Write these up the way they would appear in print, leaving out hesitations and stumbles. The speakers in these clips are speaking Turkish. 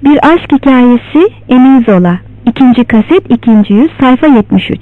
Bir Aşk Hikayesi, Emil Zola. 2. kaset, 2. yüz, sayfa 73.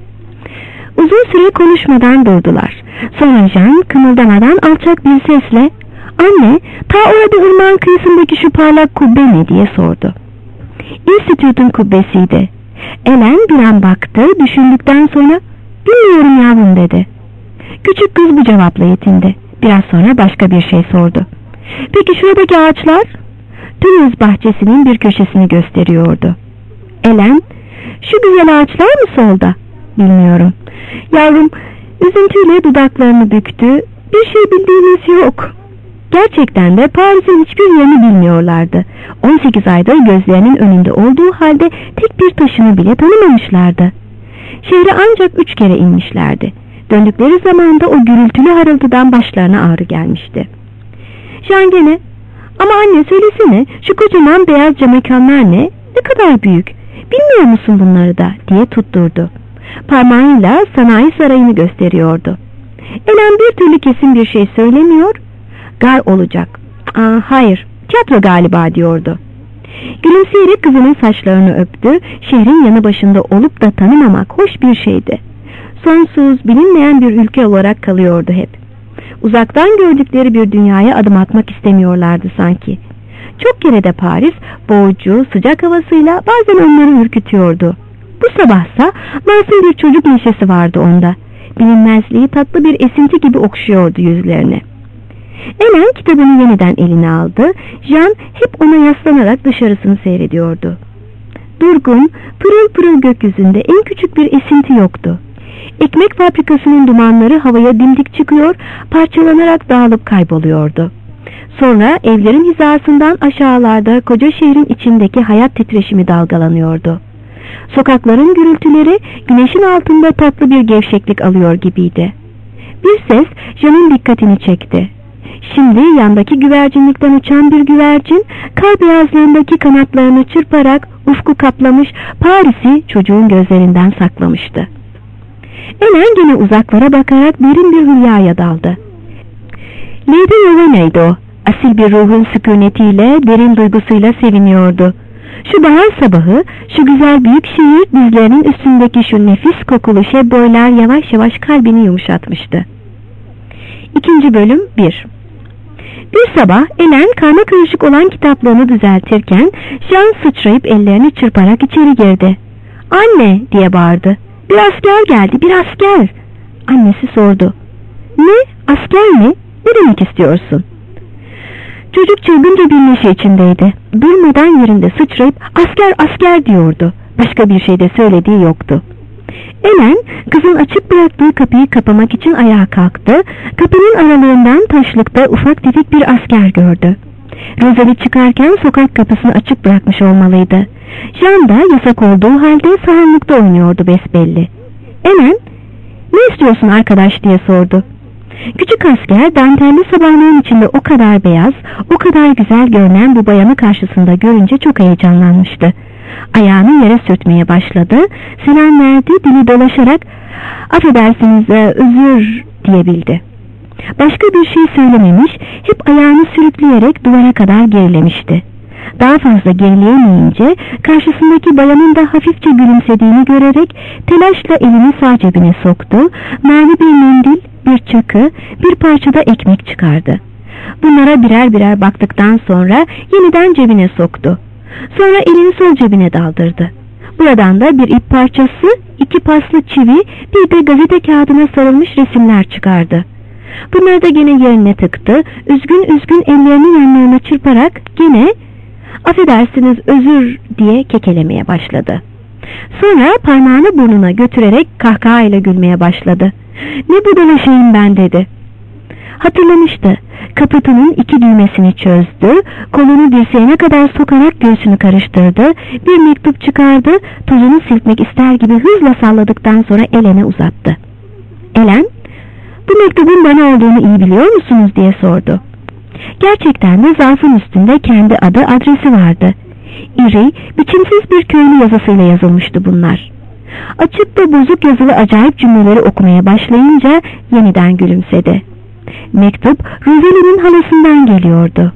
Uzun süre konuşmadan durdular. Sonra Jean kımıldamadan alçak bir sesle, "Anne, ta orada ırmağın kıyısındaki şu parlak kubbe ne?" diye sordu. "İnstitütün kubbesiydi." Ellen bir an baktı, düşündükten sonra, "Bilmiyorum yavrum," dedi. Küçük kız bu cevapla yetindi. Biraz sonra başka bir şey sordu. "Peki şuradaki ağaçlar?" Toulouse bahçesinin bir köşesini gösteriyordu. Ellen, "Şu güzel ağaçlar mı solda?" "Bilmiyorum." Yavrum üzüntüyle dudaklarını büktü. "Bir şey bildiğimiz yok." Gerçekten de Paris'in hiçbir yerini bilmiyorlardı. 18 aydır gözlerinin önünde olduğu halde tek bir taşını bile tanımamışlardı. Şehre ancak 3 kere inmişlerdi. Döndükleri zamanda o gürültülü harıltıdan başlarına ağrı gelmişti. Jean gene, "Ama anne söylesene, şu kocaman beyazca mekanlar ne? Ne kadar büyük. Bilmiyor musun bunları da?" diye tutturdu. Parmağıyla sanayi sarayını gösteriyordu. Ellen bir türlü kesin bir şey söylemiyor. "Gar olacak." "Hayır, tiyatro galiba," diyordu. Gülümseyerek kızının saçlarını öptü. Şehrin yanı başında olup da tanımamak hoş bir şeydi. Sonsuz, bilinmeyen bir ülke olarak kalıyordu hep. Uzaktan gördükleri bir dünyaya adım atmak istemiyorlardı sanki. Çok kere de Paris, boğucu, sıcak havasıyla bazen onları ürkütüyordu. Bu sabahsa masum bir çocuk neşesi vardı onda. Bilinmezliği tatlı bir esinti gibi okşuyordu yüzlerini. Ellen kitabını yeniden eline aldı. Jean hep ona yaslanarak dışarısını seyrediyordu. Durgun, pırıl pırıl gökyüzünde en küçük bir esinti yoktu. Ekmek fabrikasının dumanları havaya dimdik çıkıyor, parçalanarak dağılıp kayboluyordu. Sonra evlerin hizasından aşağılarda koca şehrin içindeki hayat titreşimi dalgalanıyordu. Sokakların gürültüleri güneşin altında tatlı bir gevşeklik alıyor gibiydi. Bir ses Jean'ın dikkatini çekti. Şimdi yandaki güvercinlikten uçan bir güvercin, kar beyazlığındaki kanatlarını çırparak ufku kaplamış, Paris'i çocuğun gözlerinden saklamıştı. Ellen gene uzaklara bakarak derin bir hülyaya daldı. Lady Rowena'ydı o. Asil bir ruhun sükunetiyle, derin duygusuyla seviniyordu. Şu bahar sabahı, şu güzel büyük şehir dizlerinin üstündeki şu nefis kokulu şebboylar yavaş yavaş kalbini yumuşatmıştı. 2. bölüm 1. Bir sabah Ellen karma karışık olan kitaplığını düzeltirken Jean sıçrayıp ellerini çırparak içeri girdi. "Anne!" diye bağırdı. "Bir asker geldi, bir asker." Annesi sordu. "Ne? Asker mi? Ne demek istiyorsun?" Çocuk çılgınca bir neşe içindeydi. Durmadan yerinde sıçrayıp "Asker, asker!" diyordu. Başka bir şey de söylediği yoktu. Ellen kızın açık bıraktığı kapıyı kapamak için ayağa kalktı. Kapının aralığından taşlıkta ufak tefek bir asker gördü. Rosalie çıkarken sokak kapısını açık bırakmış olmalıydı. Jean da yasak olduğu halde sahanlıkta oynuyordu besbelli. Ellen, "Ne istiyorsun arkadaş?" diye sordu. Küçük asker dantelli sabahlığın içinde o kadar beyaz, o kadar güzel görünen bu bayanı karşısında görünce çok heyecanlanmıştı. Ayağını yere sürtmeye başladı. Selam verdi, dili dolaşarak "Affedersiniz, özür," diyebildi. Başka bir şey söylememiş, hep ayağını sürükleyerek duvara kadar gerilemişti. Daha fazla gerileyemeyince karşısındaki bayanın da hafifçe gülümsediğini görerek telaşla elini sağ cebine soktu. Mavi bir mendil, bir çakı, bir parça da ekmek çıkardı. Bunlara birer birer baktıktan sonra yeniden cebine soktu. Sonra elini sol cebine daldırdı. Buradan da bir ip parçası, 2 paslı çivi, bir de gazete kağıdına sarılmış resimler çıkardı. Bunları da gene yerine tıktı. Üzgün üzgün ellerini yanlarına çırparak gene "Affedersiniz, özür," diye kekelemeye başladı. Sonra parmağını burnuna götürerek kahkahayla gülmeye başladı. "Ne budala şeyim ben," dedi. Hatırlamıştı. Kaputunun 2 düğmesini çözdü, kolunu dirseğine kadar sokarak göğsünü karıştırdı, bir mektup çıkardı, tozunu silkmek ister gibi hızla salladıktan sonra Ellen'e uzattı. Ellen, "Bu mektubun bana olduğunu iyi biliyor musunuz?" diye sordu. Gerçekten de zarfın üstünde kendi adı, adresi vardı. İri, biçimsiz bir köylü yazısıyla yazılmıştı bunlar. Açık ve bozuk yazılı acayip cümleleri okumaya başlayınca yeniden gülümsedi. Mektup Rosalie'nin halasından geliyordu.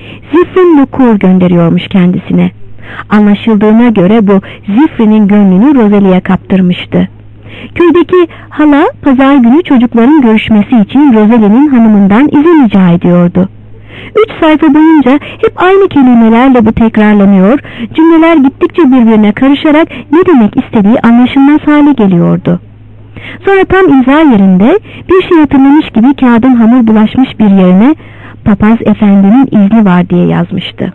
Zifrin Nukur gönderiyormuş kendisine. Anlaşıldığına göre bu Zifrin'in gönlünü Rosalie'ye kaptırmıştı. Köydeki hala pazar günü çocukların görüşmesi için Rosalie'nin hanımından izin rica ediyordu. 3 sayfa boyunca hep aynı kelimelerle bu tekrarlanıyor, cümleler gittikçe birbirine karışarak ne demek istediği anlaşılmaz hale geliyordu. Sonra tam imza yerinde bir şey hatırlamış gibi kağıdın hamur bulaşmış bir yerine "Papaz efendinin izni var" diye yazmıştı.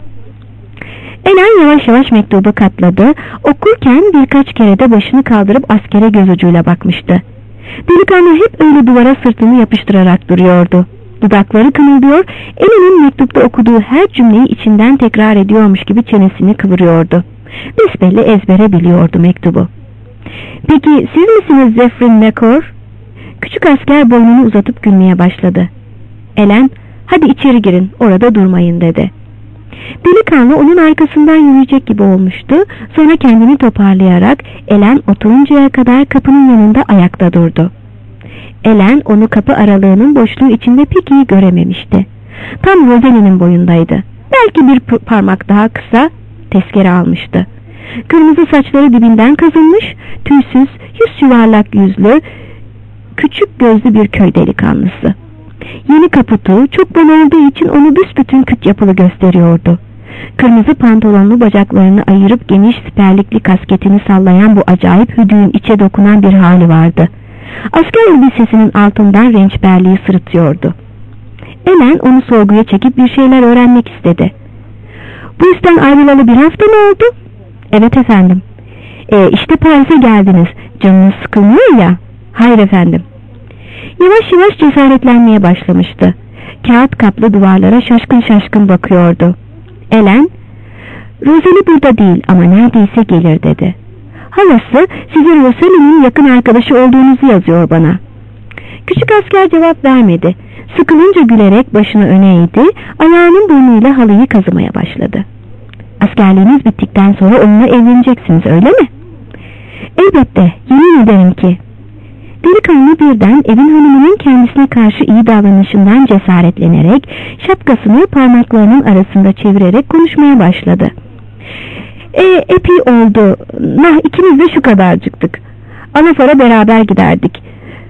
Ellen yavaş yavaş mektubu katladı. Okurken birkaç kere de başını kaldırıp askere göz ucuyla bakmıştı. Delikanlı hep öyle duvara sırtını yapıştırarak duruyordu. Dudakları kımıldıyor, Ellen'in mektupta okuduğu her cümleyi içinden tekrar ediyormuş gibi çenesini kıvırıyordu. Besbelli ezbere biliyordu mektubu. "Peki siz misiniz Zifrin Nukur?" Küçük asker boynunu uzatıp gülmeye başladı. Ellen, "Hadi içeri girin, orada durmayın" dedi. Delikanlı onun arkasından yürüyecek gibi olmuştu. Sonra kendini toparlayarak Ellen oturuncaya kadar kapının yanında ayakta durdu. Ellen onu kapı aralığının boşluğu içinde pek iyi görememişti. Tam Rosalie'nin boyundaydı. Belki bir parmak daha kısa, tezkere almıştı. Kırmızı saçları dibinden kazınmış, tüysüz, yüz yuvarlak yüzlü, küçük gözlü bir köy delikanlısı. Yeni kaputu çok bol olduğu için onu büsbütün küt yapılı gösteriyordu. Kırmızı pantolonlu bacaklarını ayırıp geniş siperlikli kasketini sallayan bu acayip hüdüğün içe dokunan bir hali vardı. Asker elbisesinin altından rençberliği sırıtıyordu. Ellen onu sorguya çekip bir şeyler öğrenmek istedi. "Bu işten ayrılalı bir hafta mı oldu?" "Evet efendim." İşte Paris'e geldiniz. Canınız sıkılmıyor ya." "Hayır efendim." Yavaş yavaş cesaretlenmeye başlamıştı. Kağıt kaplı duvarlara şaşkın şaşkın bakıyordu. Ellen, "Rosalie burada değil ama neredeyse gelir" dedi. "Halası sizin Rosalie'nin yakın arkadaşı olduğunuzu yazıyor bana." Küçük asker cevap vermedi. Sıkılınca gülerek başını öne eğdi, ayağının burnuyla halıyı kazımaya başladı. "Askerliğiniz bittikten sonra onunla evleneceksiniz, öyle mi?" "Elbette, yemin ederim ki." Delikanlı birden evin hanımının kendisine karşı iyi davranışından cesaretlenerek şapkasını parmaklarının arasında çevirerek konuşmaya başladı. "Epey oldu. İkimiz de şu kadarcıktık. Anafora beraber giderdik.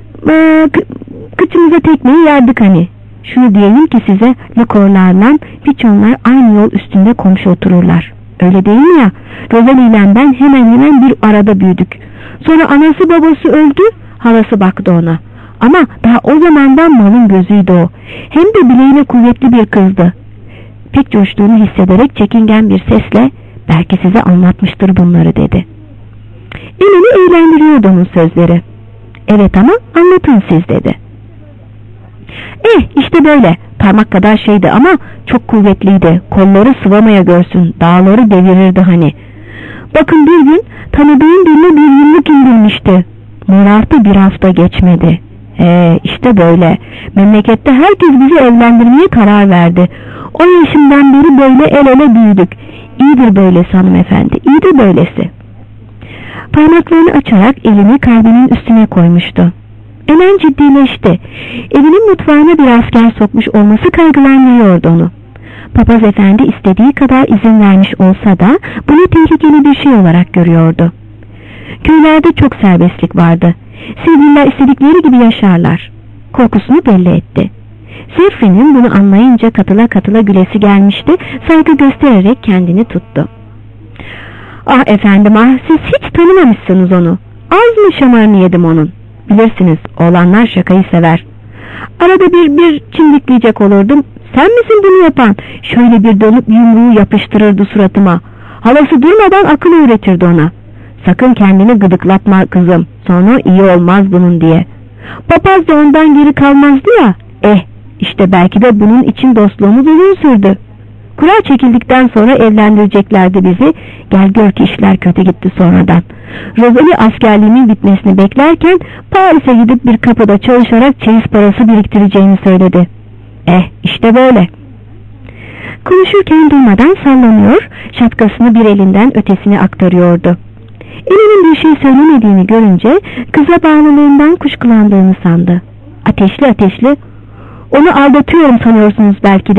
Kıçımıza tekmeyi yerdik hani. Şunu diyeyim ki size, Nukurlarla Piçonlar aynı yol üstünde komşu otururlar. Öyle değil mi ya? Rosalie ile ben hemen bir arada büyüdük. Sonra anası babası öldü, halası baktı ona. Ama daha o zamandan malın gözüydü o. Hem de bileğine kuvvetli bir kızdı." Pek coştuğunu hissederek çekingen bir sesle, "Belki size anlatmıştır bunları" dedi. Elini eğlendiriyordu onun sözleri. "Evet ama anlatın siz" dedi. İşte böyle, parmak kadar şeydi ama çok kuvvetliydi. Kolları sıvamaya görsün, dağları devirirdi hani. Bakın bir gün tanıdığım birine bir yıllık indirmişti. Morartı bir hafta geçmedi. İşte böyle. Memlekette herkes bizi evlendirmeye karar verdi. 10 yaşımdan beri böyle el ele büyüdük. İyidir böylesi hanımefendi, iyidir böylesi." Parmaklarını açarak elini kalbinin üstüne koymuştu. Ellen ciddileşti. Evinin mutfağına bir asker sokmuş olması kaygılandırıyordu onu. Papaz efendi istediği kadar izin vermiş olsa da bunu tehlikeli bir şey olarak görüyordu. Köylerde çok serbestlik vardı. Sevgililer istedikleri gibi yaşarlar. Korkusunu belli etti. Zifrin'in bunu anlayınca katıla katıla gülesi gelmişti. Saygı göstererek kendini tuttu. "Ah efendim siz hiç tanımamışsınız onu. Az mı şamarını yedim onun. Bilirsiniz, oğlanlar şakayı sever. Arada bir çimdikleyecek olurdum. Sen misin bunu yapan? Şöyle bir dönüp yumruğu yapıştırırdı suratıma. Halası durmadan akıl öğretirdi ona. Sakın kendini gıdıklatma kızım, sonra iyi olmaz bunun diye. Papaz da ondan geri kalmazdı ya. İşte belki de bunun için dostluğumuz uzun sürdü. Kura çekildikten sonra evlendireceklerdi bizi. Gel gör ki işler kötü gitti sonradan. Rosalie askerliğimin bitmesini beklerken Paris'e gidip bir kapıda çalışarak çeyiz parası biriktireceğini söyledi. İşte böyle." Konuşurken durmadan sallanıyor, şapkasını bir elinden ötesine aktarıyordu. Elinin bir şey söylemediğini görünce kıza bağlılığından kuşkulandığını sandı. Ateşli, "Onu aldatıyorum sanıyorsunuz belki" dedi.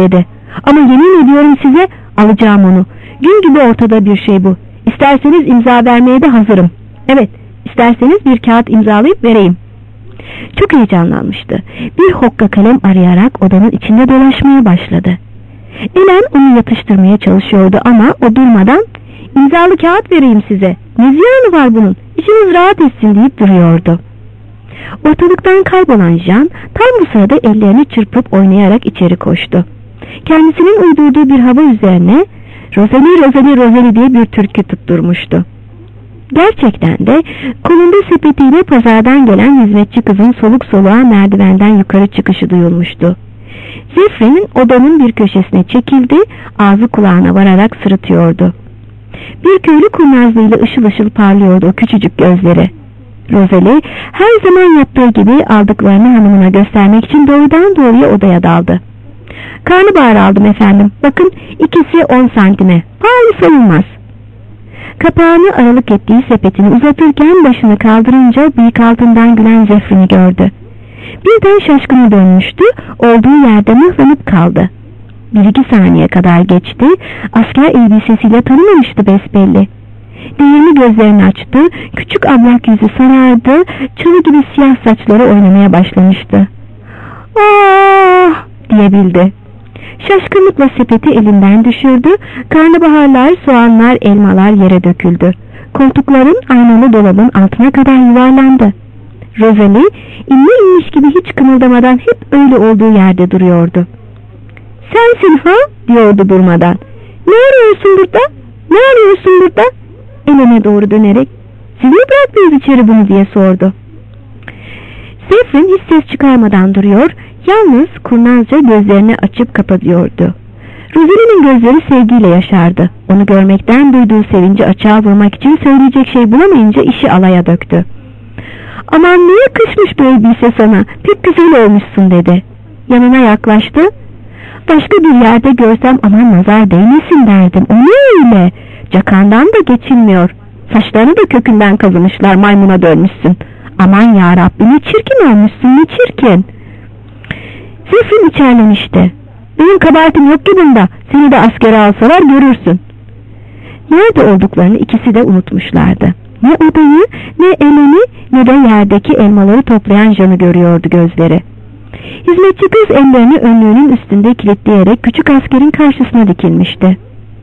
Ama yemin ediyorum size, alacağım onu. Gün gibi ortada bir şey bu. İsterseniz imza vermeye de hazırım. Evet, isterseniz bir kağıt imzalayıp vereyim. Çok heyecanlanmıştı. Bir hokka kalem arayarak odanın içinde dolaşmaya başladı. Elen onu yatıştırmaya çalışıyordu ama o durmadan imzalı kağıt vereyim size. Ne ziyanı var bunun? İçiniz rahat etsin deyip duruyordu. Ortalıktan kaybolan Jean tam bu sırada ellerini çırpıp oynayarak içeri koştu. Kendisinin uydurduğu bir hava üzerine Rosalie Rosalie Rosalie diye bir türkü tutturmuştu. Gerçekten de kolunda sepetiyle pazardan gelen hizmetçi kızın soluk soluğa merdivenden yukarı çıkışı duyulmuştu. Zefrin'in odanın bir köşesine çekildi, ağzı kulağına vararak sırıtıyordu. Bir köylü kurnazlığıyla ışıl ışıl parlıyordu o küçücük gözleri. Rosalie her zaman yaptığı gibi aldıklarını hanımına göstermek için doğrudan doğruya odaya daldı. Karnabahar aldım efendim. Bakın, ikisi 10 santime. Pahalı sayılmaz. Kapağını aralık ettiği sepetini uzatırken başını kaldırınca bıyık altından gülen Zefrin'i gördü. Birden şaşkına dönmüştü, olduğu yerde mıhlanıp kaldı. 1-2 saniye kadar geçti, asker elbisesiyle tanımamıştı besbelli. Değirmi gözlerini açtı, küçük ablak yüzü sarardı, çalı gibi siyah saçları oynamaya başlamıştı. "Ah!" diyebildi. Şaşkınlıkla sepeti elinden düşürdü, karnabaharlar, soğanlar, elmalar yere döküldü. Koltukların aynalı dolabın altına kadar yuvarlandı. Rosalie inmiş gibi hiç kımıldamadan hep öyle olduğu yerde duruyordu. "Sensin ha?" diyordu durmadan. "Ne arıyorsun burada? Ne arıyorsun burada?" Elen'e doğru dönerek "Siz mi bıraktınız içeri bunu?" diye sordu. Zefrin hiç ses çıkarmadan duruyor, yalnız kurnazca gözlerini açıp kapatıyordu. Rosalie'nin gözleri sevgiyle yaşardı. Onu görmekten duyduğu sevinci açığa vurmak için söyleyecek şey bulamayınca işi alaya döktü. "Aman ne yakışmış bu elbise sana, pek güzel olmuşsun" dedi. Yanına yaklaştı. "Başka bir yerde görsem aman nazar değmesin derdim. O ne öyle? Cakandan da geçilmiyor. Saçlarını da kökünden kazımışlar, maymuna dönmüşsün. Aman yarabbi, ne çirkin olmuşsun, ne çirkin." Zefrin içerlemişti. "Benim kabahatim yok ki bunda. Seni de askere alsalar görürsün." Nerede olduklarını ikisi de unutmuşlardı. Ne odayı, ne Elen'i, ne de yerdeki elmaları toplayan Jean'ı görüyordu gözleri. Hizmetçi kız ellerini önlüğünün üstünde kilitleyerek küçük askerin karşısına dikilmişti.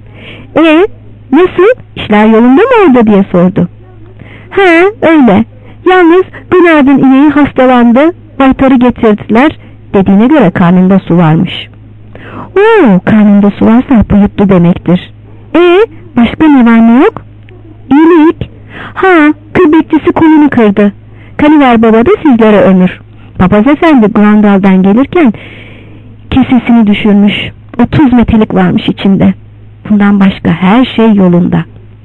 Nasıl? İşler yolunda mı orada?" diye sordu. "He, öyle. Yalnız Bernard'ın ineği hastalandı, baytarı getirdiler. Dediğine göre karnında su varmış." "Oo, karnında su varsa hapı yuttu demektir." Başka ne var ne yok?" "İyilik. Kır bekçisi kolunu kırdı. Kaliver baba da sizlere ömür. Papaz efendi Grandal'dan gelirken kesesini düşürmüş. 30 metelik varmış içinde. Bundan başka her şey yolunda."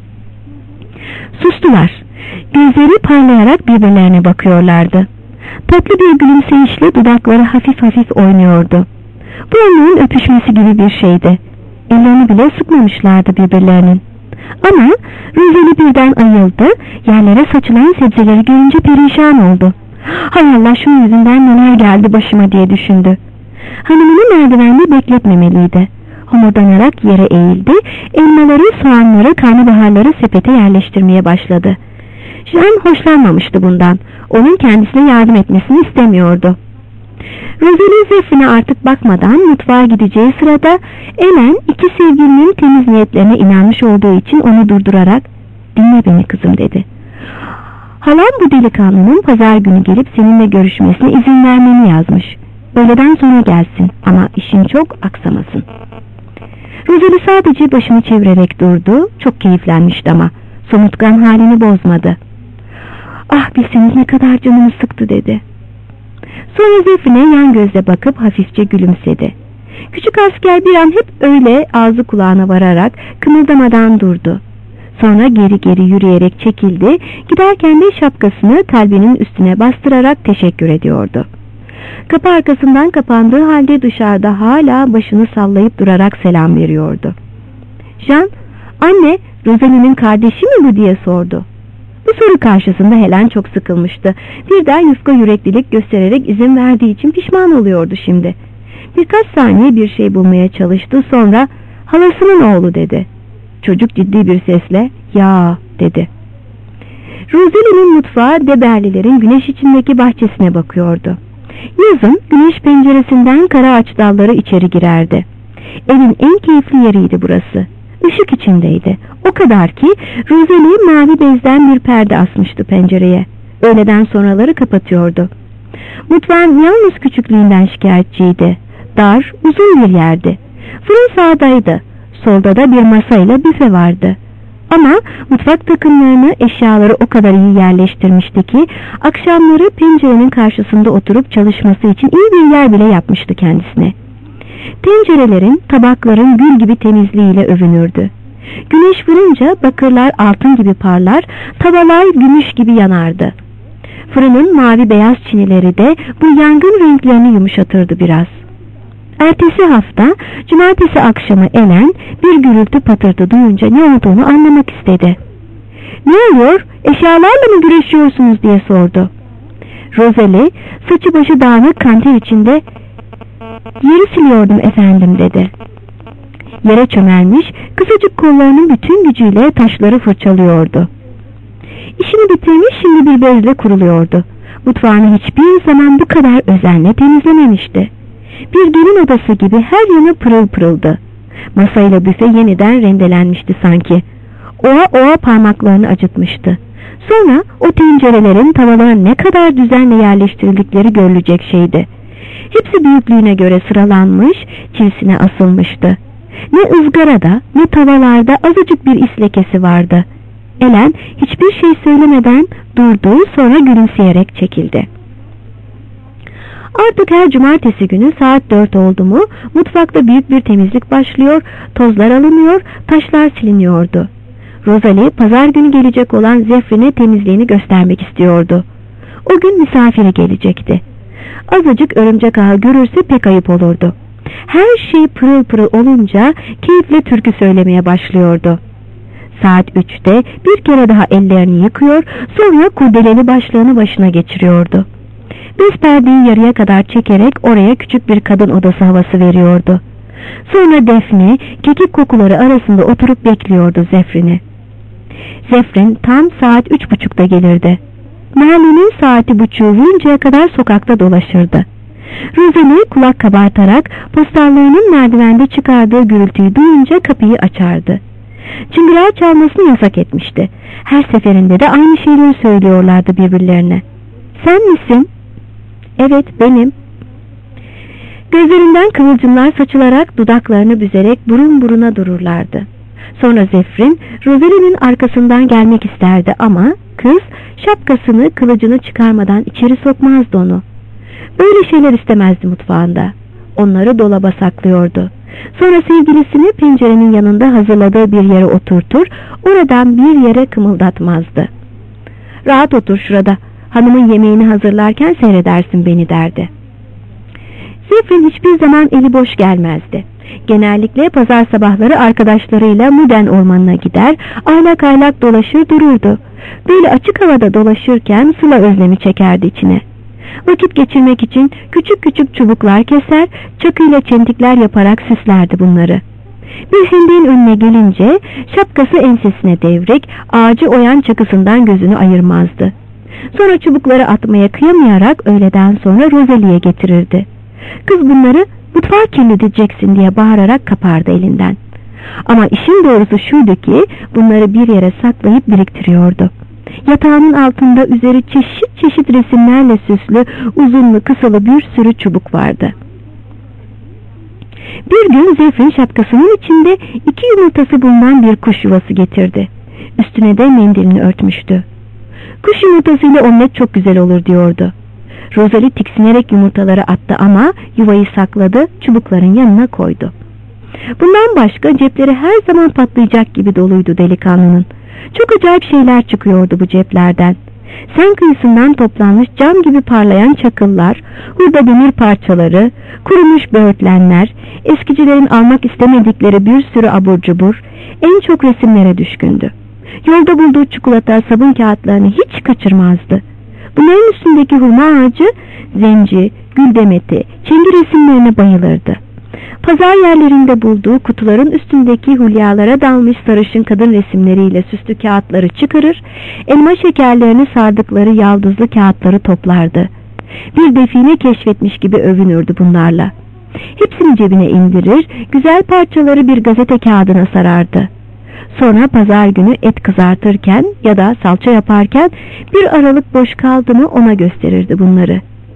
Sustular. Gözleri parlayarak birbirlerine bakıyorlardı. Tatlı bir gülümseyişle dudakları hafif hafif oynuyordu. Bu onların öpüşmesi gibi bir şeydi. Ellerini bile sıkmamışlardı birbirlerinin. Ama Rosalie birden ayıldı, yerlere saçılan sebzeleri görünce perişan oldu. "Hay Allah, şunun yüzünden neler geldi başıma" diye düşündü. Hanımını merdivende bekletmemeliydi. Homurdanarak yere eğildi, elmaları, soğanları, karnabaharları sepete yerleştirmeye başladı. Jean hoşlanmamıştı bundan. Onun kendisine yardım etmesini istemiyordu. Rosalie Zefrin'e artık bakmadan mutfağa gideceği sırada Elen iki sevgilinin temiz niyetlerine inanmış olduğu için onu durdurarak "Dinle beni kızım" dedi. "Halam bu delikanlının pazar günü gelip seninle görüşmesine izin vermeni yazmış. Öğleden sonra gelsin ama işin çok aksamasın." Rosalie sadece başını çevirerek durdu. Çok keyiflenmişti ama somurtkan halini bozmadı. "Ah, bilseniz ne kadar canımı sıktı" dedi. Sonra Zefrin'e yan gözle bakıp hafifçe gülümsedi. Küçük asker bir an hep öyle ağzı kulağına vararak kımıldamadan durdu. Sonra geri geri yürüyerek çekildi, giderken de şapkasını kalbinin üstüne bastırarak teşekkür ediyordu. Kapı arkasından kapandığı halde dışarıda hala başını sallayıp durarak selam veriyordu. Jean, "Anne, Rosalie'nin kardeşi mi bu?" diye sordu. Bu soru karşısında Helen çok sıkılmıştı. Birden yufka yüreklilik göstererek izin verdiği için pişman oluyordu şimdi. Birkaç saniye bir şey bulmaya çalıştı, sonra halasının oğlu dedi. Çocuk ciddi bir sesle ya dedi. Rosalie'nin mutfağı Deberlilerin güneş içindeki bahçesine bakıyordu. Yazın güneş penceresinden kara ağaç dalları içeri girerdi. Evin en keyifli yeriydi burası. Işık içindeydi. O kadar ki Rosalie mavi bezden bir perde asmıştı pencereye. Öğleden sonraları kapatıyordu. Mutfağın yalnız küçüklüğünden şikayetçiydi. Dar, uzun bir yerdi. Fırın sağdaydı. Solda da bir masayla büfe vardı. Ama mutfak takımlarını, eşyaları o kadar iyi yerleştirmişti ki akşamları pencerenin karşısında oturup çalışması için iyi bir yer bile yapmıştı kendisine. Tencerelerin, tabakların gül gibi temizliğiyle övünürdü. Güneş vurunca bakırlar altın gibi parlar, tavalar gümüş gibi yanardı. Fırının mavi beyaz çinileri de bu yangın renklerini yumuşatırdı biraz. Ertesi hafta cumartesi akşamı Ellen bir gürültü patırtı duyunca ne olduğunu anlamak istedi. "Ne oluyor? Eşyalarla mı güreşiyorsunuz?" diye sordu. Rosalie saçı başı dağınık kanter içinde "Yeri siliyordum efendim" dedi. Yere çömelmiş, kısacık kollarının bütün gücüyle taşları fırçalıyordu. İşini bitirmiş, şimdi bir bezle kuruluyordu. Mutfağını hiçbir zaman bu kadar özenle temizlememişti. Bir gelin odası gibi her yanı pırıl pırıldı. Masayla büfe yeniden rendelenmişti sanki. Oğa oğa parmaklarını acıtmıştı. Sonra o tencerelerin, tavaların ne kadar düzenle yerleştirildikleri görülecek şeydi. Hepsi büyüklüğüne göre sıralanmış, çivsine asılmıştı. Ne ızgarada ne tavalarda azıcık bir is lekesi vardı. Ellen hiçbir şey söylemeden durdu, sonra gülümseyerek çekildi. Artık her cumartesi günü saat 4 oldu mu mutfakta büyük bir temizlik başlıyor, tozlar alınıyor, taşlar siliniyordu. Rosalie pazar günü gelecek olan Zefrin'e temizliğini göstermek istiyordu. O gün misafiri gelecekti. Azıcık örümcek ağı görürse pek ayıp olurdu. Her şey pırıl pırıl olunca keyifle türkü söylemeye başlıyordu. Saat 3'te bir kere daha ellerini yıkıyor, sonra kurdeleli başlığını başına geçiriyordu. Bez perdeyi yarıya kadar çekerek oraya küçük bir kadın odası havası veriyordu. Sonra Daphne kekik kokuları arasında oturup bekliyordu Zefrin'i. Zefrin tam saat 3.30'da gelirdi. Mahallenin saati buçuğu vuruncaya kadar sokakta dolaşırdı. Rosalie kulak kabartarak postallarının merdivende çıkardığı gürültüyü duyunca kapıyı açardı. Çıngırağı çalmasını yasak etmişti. Her seferinde de aynı şeyleri söylüyorlardı birbirlerine. "Sen misin?" "Evet, benim." Gözlerinden kıvılcımlar saçılarak, dudaklarını büzerek burun buruna dururlardı. Sonra Zefrin Rosalie'nin arkasından gelmek isterdi ama kız şapkasını, kılıcını çıkarmadan içeri sokmazdı onu. Böyle şeyler istemezdi mutfağında. Onları dolaba saklıyordu. Sonra sevgilisini pencerenin yanında hazırladığı bir yere oturtur, oradan bir yere kımıldatmazdı. "Rahat otur şurada, hanımın yemeğini hazırlarken seyredersin beni" derdi. Zefrin hiçbir zaman eli boş gelmezdi. Genellikle pazar sabahları arkadaşlarıyla Muden ormanına gider, aylak aylak dolaşır dururdu. Böyle açık havada dolaşırken Sıla özlemi çekerdi içine. Vakit geçirmek için küçük küçük çubuklar keser, çakıyla çentikler yaparak süslerdi bunları. Bir hendeğin önüne gelince şapkası ensesine devrek, ağacı oyan çakısından gözünü ayırmazdı. Sonra çubukları atmaya kıyamayarak öğleden sonra Rosalie'ye getirirdi. Kız bunları "Mutfağı kirleteceksin" diye bağırarak kapardı elinden. Ama işin doğrusu şuydu ki bunları bir yere saklayıp biriktiriyordu. Yatağının altında üzeri çeşit çeşit resimlerle süslü, uzunlu kısalı bir sürü çubuk vardı. Bir gün Zefrin şapkasının içinde 2 yumurtası bulunan bir kuş yuvası getirdi. Üstüne de mendilini örtmüştü. "Kuş yumurtasıyla omlet çok güzel olur" diyordu. Rosalie tiksinerek yumurtaları attı ama yuvayı sakladı, çubukların yanına koydu. Bundan başka cepleri her zaman patlayacak gibi doluydu delikanlının. Çok acayip şeyler çıkıyordu bu ceplerden. Sen kıyısından toplanmış cam gibi parlayan çakıllar, hurda demir parçaları, kurumuş böğürtlenler, eskicilerin almak istemedikleri bir sürü abur cubur, en çok resimlere düşkündü. Yolda bulduğu çikolata, sabun kağıtlarını hiç kaçırmazdı. Bunların üstündeki hurma ağacı, zenci, gül demeti, çengi resimlerine bayılırdı. Pazar yerlerinde bulduğu kutuların üstündeki hülyalara dalmış sarışın kadın resimleriyle süslü kağıtları çıkarır, elma şekerlerini sardıkları yaldızlı kağıtları toplardı. Bir define keşfetmiş gibi övünürdü bunlarla. Hepsini cebine indirir, güzel parçaları bir gazete kağıdına sarardı. Sonra pazar günü et kızartırken ya da salça yaparken bir aralık boş kaldı mı ona gösterirdi bunları.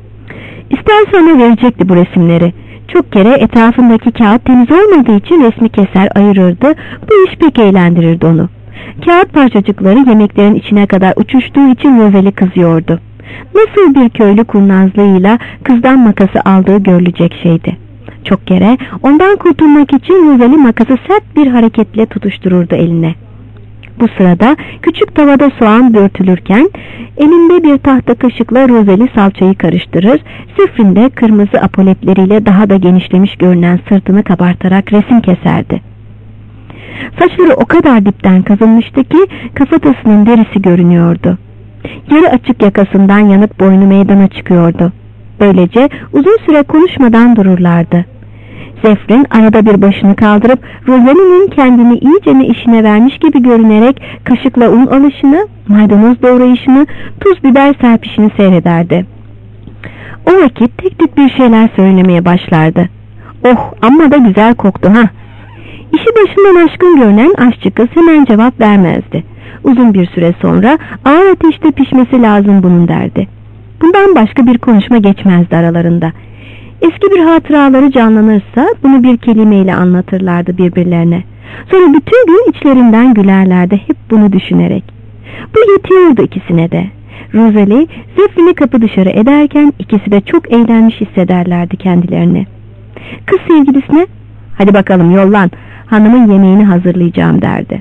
İsterse ona verecekti bu resimleri. Çok kere etrafındaki kağıt temiz olmadığı için resmi keser ayırırdı. Bu iş pek eğlendirirdi onu. Kağıt parçacıkları yemeklerin içine kadar uçuştuğu için Rosalie kızıyordu. Nasıl bir köylü kurnazlığıyla kızdan makası aldığı görülecek şeydi. Çok kere ondan kurtulmak için Rosalie makası sert bir hareketle tutuştururdu eline. Bu sırada küçük tavada soğan dörtülürken elinde bir tahta kaşıkla Rosalie salçayı karıştırır, Zefrin de kırmızı apoletleriyle daha da genişlemiş görünen sırtını kabartarak resim keserdi. Saçları o kadar dipten kazınmıştı ki kafatasının derisi görünüyordu. Yarı açık yakasından yanık boynu meydana çıkıyordu. Böylece uzun süre konuşmadan dururlardı. Zefrin arada bir başını kaldırıp Rosalie'nin kendini iyicene işine vermiş gibi görünerek kaşıkla un alışını, maydanoz doğrayışını, tuz biber serpişini seyrederdi. O vakit tek tük bir şeyler söylemeye başlardı. Oh, amma da güzel koktu ha. İşi başından aşkın görünen aşçı kız hemen cevap vermezdi. Uzun bir süre sonra ağır ateşte pişmesi lazım bunun derdi. Bundan başka bir konuşma geçmezdi aralarında. Eski bir hatıraları canlanırsa bunu bir kelimeyle anlatırlardı birbirlerine. Sonra bütün gün içlerinden gülerlerdi hep bunu düşünerek. Bu yetiyordu ikisine de. Rosalie, Zefrin'i kapı dışarı ederken ikisi de çok eğlenmiş hissederlerdi kendilerini. Kız sevgilisine, "Hadi bakalım yollan, hanımın yemeğini hazırlayacağım" derdi.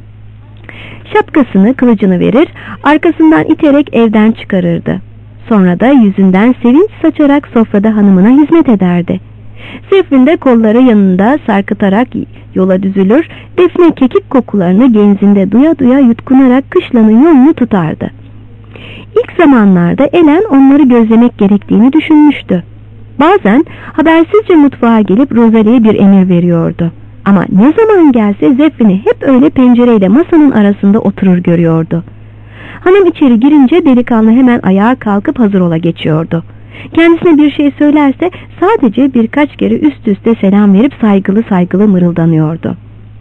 Şapkasını, kılıcını verir, arkasından iterek evden çıkarırdı. Sonra da yüzünden sevinç saçarak sofrada hanımına hizmet ederdi. Zefrin de kolları yanında sarkıtarak yola düzülür, defne kekik kokularını genzinde duya duya yutkunarak kışlanın yolunu tutardı. İlk zamanlarda Ellen onları gözlemek gerektiğini düşünmüştü. Bazen habersizce mutfağa gelip Rosalie'ye bir emir veriyordu. Ama ne zaman gelse Zefrin'i hep öyle pencereyle masanın arasında oturur görüyordu. Hanım içeri girince delikanlı hemen ayağa kalkıp hazır ola geçiyordu. Kendisine bir şey söylerse sadece birkaç kere üst üste selam verip saygılı saygılı mırıldanıyordu.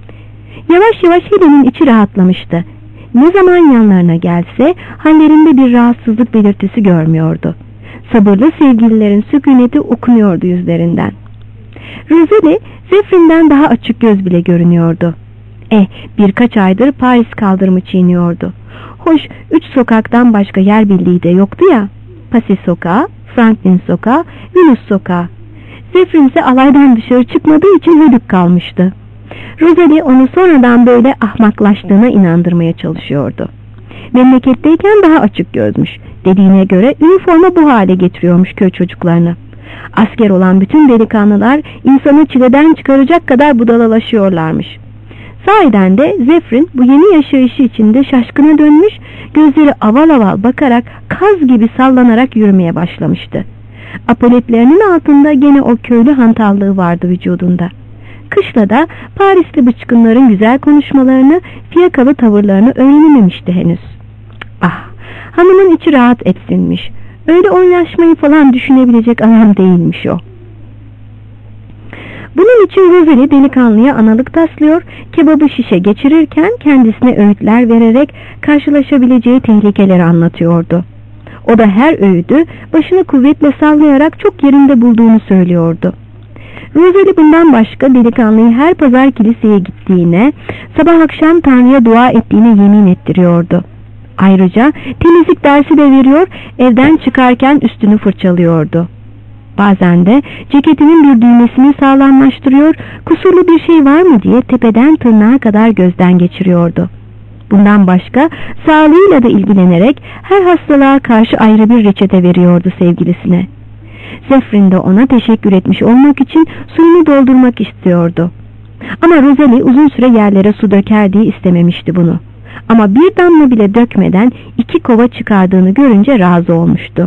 Yavaş yavaş Helen'in içi rahatlamıştı. Ne zaman yanlarına gelse hallerinde bir rahatsızlık belirtisi görmüyordu. Sabırlı sevgililerin sükuneti okunuyordu yüzlerinden. Rosalie Zefrin'den daha açık göz bile görünüyordu. Birkaç aydır Paris kaldırımı çiğniyordu. Hoş 3 sokaktan başka yer bildiği de yoktu ya. Passy sokağı, Franklin sokağı, Venus sokağı. Zefrin ise alaydan dışarı çıkmadığı için hüdük kalmıştı. Rosalie onu sonradan böyle ahmaklaştığına inandırmaya çalışıyordu. Memleketteyken daha açık gözmüş. Dediğine göre üniforma bu hale getiriyormuş köy çocuklarını. Asker olan bütün delikanlılar insanı çileden çıkaracak kadar budalalaşıyorlarmış. Sahiden de Zefrin bu yeni yaşayışı içinde şaşkına dönmüş, gözleri aval aval bakarak kaz gibi sallanarak yürümeye başlamıştı. Apoletlerinin altında gene o köylü hantallığı vardı vücudunda. Kışlada Parisli bıçkınların güzel konuşmalarını, fiyakalı tavırlarını öğrenememişti henüz. Hanımın içi rahat etsinmiş. Öyle oynaşmayı falan düşünebilecek adam değilmiş o. Bunun için Rosalie delikanlıya analık taslıyor, kebabı şişe geçirirken kendisine öğütler vererek karşılaşabileceği tehlikeleri anlatıyordu. O da her öğüdü başını kuvvetle sallayarak çok yerinde bulduğunu söylüyordu. Rosalie bundan başka delikanlıyı her pazar kiliseye gittiğine, sabah akşam Tanrı'ya dua ettiğine yemin ettiriyordu. Ayrıca temizlik dersi de veriyor, evden çıkarken üstünü fırçalıyordu. Bazen de ceketinin bir düğmesini sağlamlaştırıyor, kusurlu bir şey var mı diye tepeden tırnağa kadar gözden geçiriyordu. Bundan başka sağlığıyla da ilgilenerek her hastalığa karşı ayrı bir reçete veriyordu sevgilisine. Zefrin de ona teşekkür etmiş olmak için suyunu doldurmak istiyordu. Ama Rosalie uzun süre yerlere su döker diye istememişti bunu. Ama bir damla bile dökmeden 2 kova çıkardığını görünce razı olmuştu.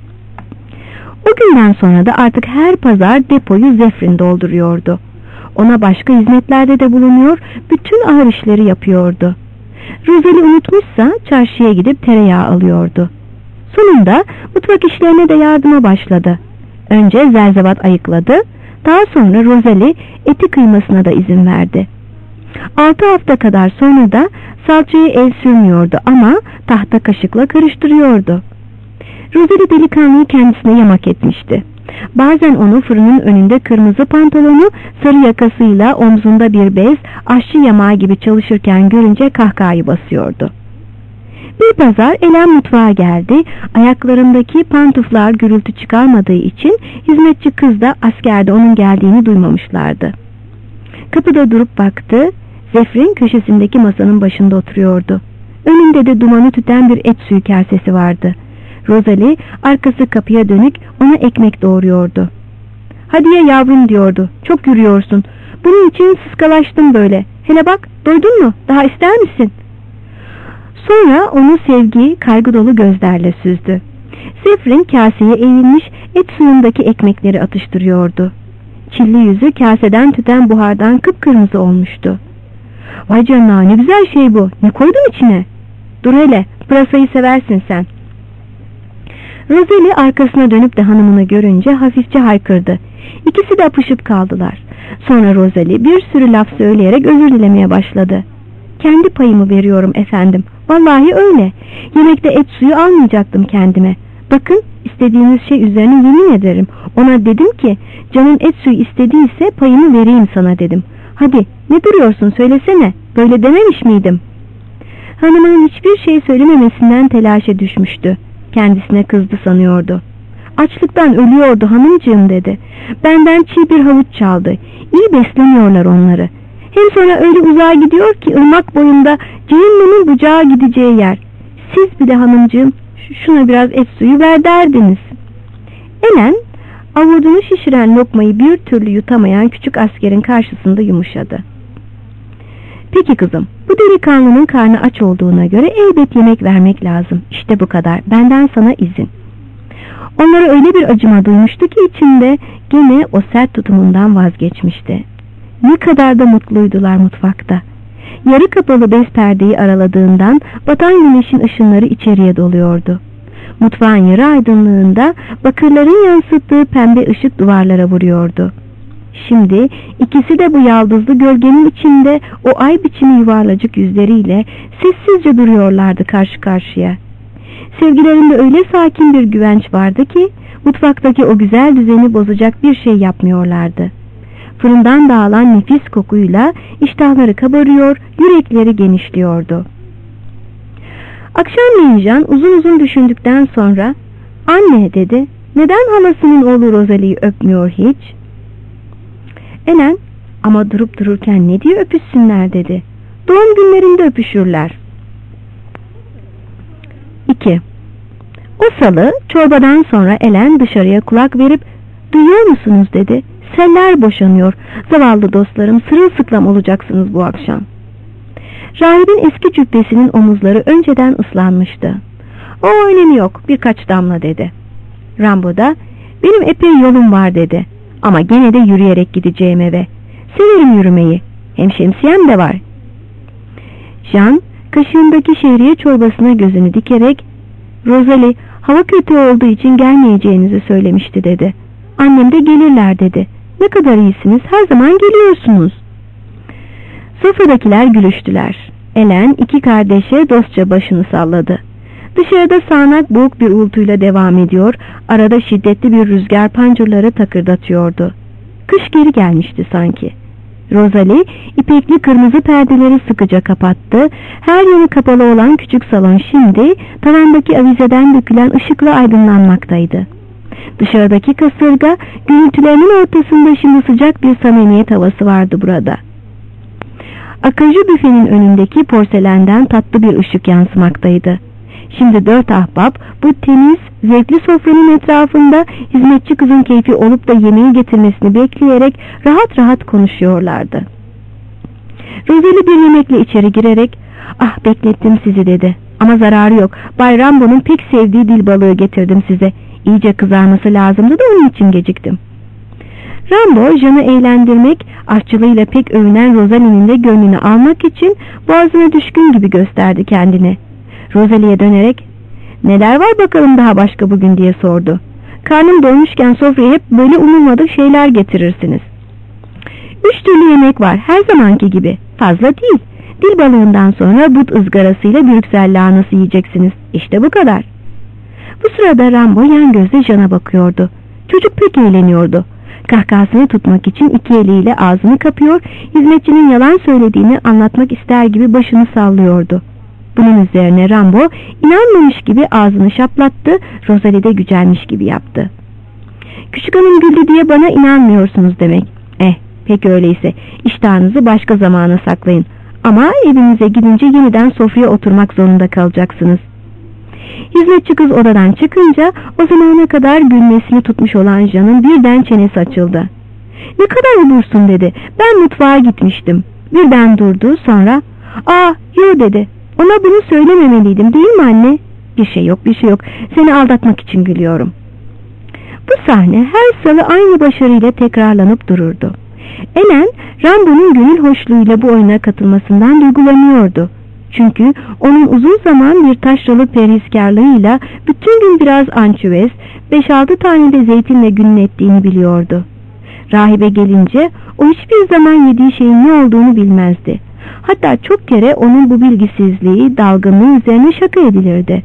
O günden sonra da artık her pazar depoyu Zefrin dolduruyordu. Ona başka hizmetlerde de bulunuyor, bütün ağır işleri yapıyordu. Rosalie unutmuşsa çarşıya gidip tereyağı alıyordu. Sonunda mutfak işlerine de yardıma başladı. Önce zerzevat ayıkladı, daha sonra Rosalie eti kıymasına da izin verdi. 6 hafta kadar sonra da salçayı el sürmüyordu ama tahta kaşıkla karıştırıyordu. Rosalie delikanlıyı kendisine yamak etmişti. Bazen onu fırının önünde kırmızı pantolonu, sarı yakasıyla omzunda bir bez, aşçı yamağı gibi çalışırken görünce kahkahayı basıyordu. Bir pazar Ellen mutfağa geldi. Ayaklarındaki pantuflar gürültü çıkarmadığı için hizmetçi kız da askerde onun geldiğini duymamışlardı. Kapıda durup baktı. Zefrin köşesindeki masanın başında oturuyordu. Önünde de dumanı tüten bir et suyu kasesi vardı. Rosalie arkası kapıya dönük ona ekmek doğuruyordu. "Hadi ye yavrum," diyordu. "Çok yürüyorsun. Bunun için sıskalaştım böyle. Hele bak, doydun mu? Daha ister misin?" Sonra onu sevgi, kaygı dolu gözlerle süzdü. Zefrin kaseye eğilmiş, et suyundaki ekmekleri atıştırıyordu. Çilli yüzü kaseden tüten buhardan kıpkırmızı olmuştu. "Vay canına, ne güzel şey bu. Ne koydun içine?" "Dur hele, pırasayı seversin sen." Rosalie arkasına dönüp de hanımını görünce hafifçe haykırdı. İkisi de apışıp kaldılar. Sonra Rosalie bir sürü laf söyleyerek özür dilemeye başladı. "Kendi payımı veriyorum efendim. Vallahi öyle. Yemekte et suyu almayacaktım kendime. Bakın, istediğiniz şey üzerine yemin ederim. Ona dedim ki, canın et suyu istediyse payımı vereyim sana dedim. Hadi, ne duruyorsun, söylesene. Böyle dememiş miydim?" Hanımının hiçbir şey söylememesinden telaşa düşmüştü. Kendisine kızdı sanıyordu. "Açlıktan ölüyordu hanımcığım," dedi. "Benden çiğ bir havuç çaldı. İyi beslemiyorlar onları. Hem sonra öyle uzağa gidiyor ki ırmak boyunda cehennemin bucağa gideceği yer. Siz bir de hanımcığım şuna biraz et suyu ver derdiniz." Ellen avucunu şişiren lokmayı bir türlü yutamayan küçük askerin karşısında yumuşadı. "Peki kızım, bu delikanlının karnı aç olduğuna göre elbet yemek vermek lazım. İşte bu kadar. Benden sana izin." Onlara öyle bir acıma duymuştu ki içinde gene o sert tutumundan vazgeçmişti. Ne kadar da mutluydular mutfakta. Yarı kapalı bez perdeyi araladığından batan güneşin ışınları içeriye doluyordu. Mutfağın yarı aydınlığında bakırların yansıttığı pembe ışık duvarlara vuruyordu. Şimdi ikisi de bu yaldızlı gölgenin içinde o ay biçimi yuvarlacık yüzleriyle sessizce duruyorlardı karşı karşıya. Sevgilerinde öyle sakin bir güvenç vardı ki mutfaktaki o güzel düzeni bozacak bir şey yapmıyorlardı. Fırından dağılan nefis kokuyla iştahları kabarıyor, yürekleri genişliyordu. Akşamleyin Jean uzun uzun düşündükten sonra "Anne," dedi, "neden halasının oğlu Rosalie'yi öpmüyor hiç?" Ellen, "Ama durup dururken ne diye öpüşsünler," dedi. "Doğum günlerinde öpüşürler." 2. O salı çorbadan sonra Ellen dışarıya kulak verip "Duyuyor musunuz?" dedi. "Seller boşanıyor. Zavallı dostlarım, sırılsıklam olacaksınız bu akşam." Rahibin eski cübbesinin omuzları önceden ıslanmıştı. "O önemi yok, birkaç damla," dedi. Rambo da "Benim epey yolum var," dedi. "Ama gene de yürüyerek gideceğim eve. Severim yürümeyi. Hem şemsiyem de var." Jean kaşığındaki şehriye çorbasına gözünü dikerek "Rosalie hava kötü olduğu için gelmeyeceğinizi söylemişti," dedi. "Annem de gelirler," dedi. "Ne kadar iyisiniz, her zaman geliyorsunuz." Sofradakiler gülüştüler. Ellen iki kardeşe dostça başını salladı. Dışarıda sağanak boğuk bir uğultuyla devam ediyor, arada şiddetli bir rüzgar pancurları takırdatıyordu. Kış geri gelmişti sanki. Rosalie ipekli kırmızı perdeleri sıkıca kapattı. Her yanı kapalı olan küçük salon şimdi tavandaki avizeden dökülen ışıkla aydınlanmaktaydı. Dışarıdaki kasırga gürültülerinin ortasında şimdi sıcak bir samimiyet havası vardı burada. Akıcı büfenin önündeki porselenden tatlı bir ışık yansımaktaydı. Şimdi 4 ahbap bu temiz, zevkli sofranın etrafında hizmetçi kızın keyfi olup da yemeği getirmesini bekleyerek rahat rahat konuşuyorlardı. Rosalie bir yemekle içeri girerek Ah, beklettim sizi dedi. Ama zararı yok. Bay Rambo'nun pek sevdiği dil balığı getirdim size. İyice kızarması lazımdı da onun için geciktim. Rambo, Jean'ı eğlendirmek, aşçılığıyla pek övünen Rosalie'nin de gönlünü almak için boğazına düşkün gibi gösterdi kendini. Rosalie'ye dönerek, "Neler var bakalım daha başka bugün?" diye sordu. "Karnım doymuşken sofraya hep böyle umulmadık şeyler getirirsiniz." "3 türlü yemek var, her zamanki gibi. Fazla değil. Dil balığından sonra but ızgarasıyla Brüksel lahanası yiyeceksiniz. İşte bu kadar." Bu sırada Rambo yan gözle Jean'a bakıyordu. Çocuk pek eğleniyordu. Kahkahasını tutmak için iki eliyle ağzını kapıyor, hizmetçinin yalan söylediğini anlatmak ister gibi başını sallıyordu. Bunun üzerine Rambo inanmamış gibi ağzını şaplattı, Rosalie de gücenmiş gibi yaptı. "Küçük hanım güldü diye bana inanmıyorsunuz demek. Peki öyleyse iştahınızı başka zamana saklayın. Ama evinize gidince yeniden sofraya oturmak zorunda kalacaksınız." Hizmetçi kız odadan çıkınca o zamana kadar gülmesini tutmuş olan Jean'ın birden çenesi açıldı. "Ne kadar olursun?" dedi. "Ben mutfağa gitmiştim." Birden durdu, sonra yo dedi. "Ona bunu söylememeliydim değil mi anne?" Bir şey yok. Seni aldatmak için gülüyorum." Bu sahne her salı aynı başarıyla tekrarlanıp dururdu. Ellen, Rambo'nun gönül hoşluğuyla bu oyuna katılmasından duygulanıyordu. Çünkü onun uzun zaman bir taşralı perhiskarlığıyla bütün gün biraz ançüez, 5-6 tane de zeytinle günün ettiğini biliyordu. Rahibe gelince o hiçbir zaman yediği şeyin ne olduğunu bilmezdi. Hatta çok kere onun bu bilgisizliği, dalgınlığı üzerine şaka edilirdi.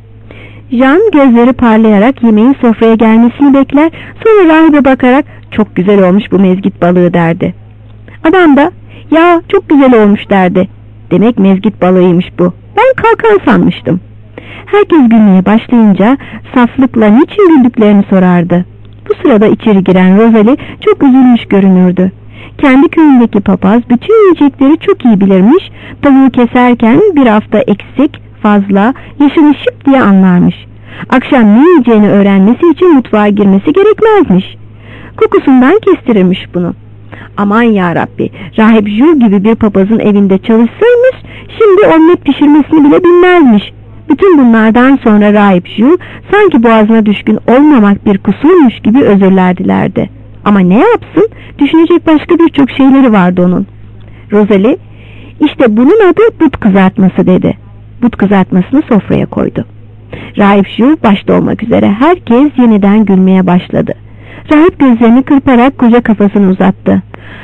Jean gözleri parlayarak yemeğin sofraya gelmesini bekler, sonra rahibe bakarak "Çok güzel olmuş bu mezgit balığı" derdi. Adam da "Ya çok güzel olmuş" derdi. Demek mezgit balığıymış bu. Ben kalkan sanmıştım. Herkes gülmeye başlayınca saflıkla niçin güldüklerini sorardı. Bu sırada içeri giren Rosalie çok üzülmüş görünürdü. Kendi köyündeki papaz bütün yiyecekleri çok iyi bilirmiş, tavuğu keserken bir hafta eksik, fazla, yaşını şıp diye anlarmış. Akşam ne yiyeceğini öğrenmesi için mutfağa girmesi gerekmezmiş. Kokusundan kestirirmiş bunu. Aman yarabbi, Rahip Jules gibi bir papazın evinde çalışsaymış, şimdi omlet pişirmesini bile bilmezmiş. Bütün bunlardan sonra Rahip Jules sanki boğazına düşkün olmamak bir kusurmuş gibi özürler dilerdi. Ama ne yapsın, düşünecek başka birçok şeyleri vardı onun. Rosalie, "İşte bunun adı but kızartması" dedi. But kızartmasını sofraya koydu. Rahip Jules başta olmak üzere herkes yeniden gülmeye başladı. Rahip gözlerini kırparak koca kafasını uzattı.